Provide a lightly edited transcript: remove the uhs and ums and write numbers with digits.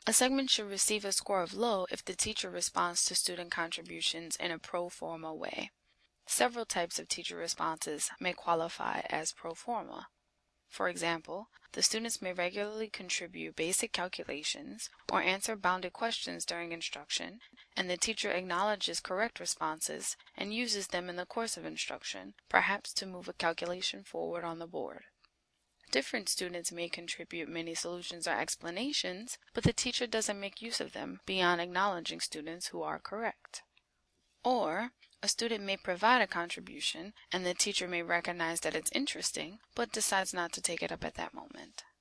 A segment should receive a score of low if the teacher responds to student contributions in a pro forma way. Several types of teacher responses may qualify as pro forma. For example, the students may regularly contribute basic calculations or answer bounded questions during instruction, and the teacher acknowledges correct responses and uses them in the course of instruction, perhaps to move a calculation forward on the board. Different students may contribute many solutions or explanations, but the teacher doesn't make use of them beyond acknowledging students who are correct. Or, a student may provide a contribution, and the teacher may recognize that it's interesting, but decides not to take it up at that moment.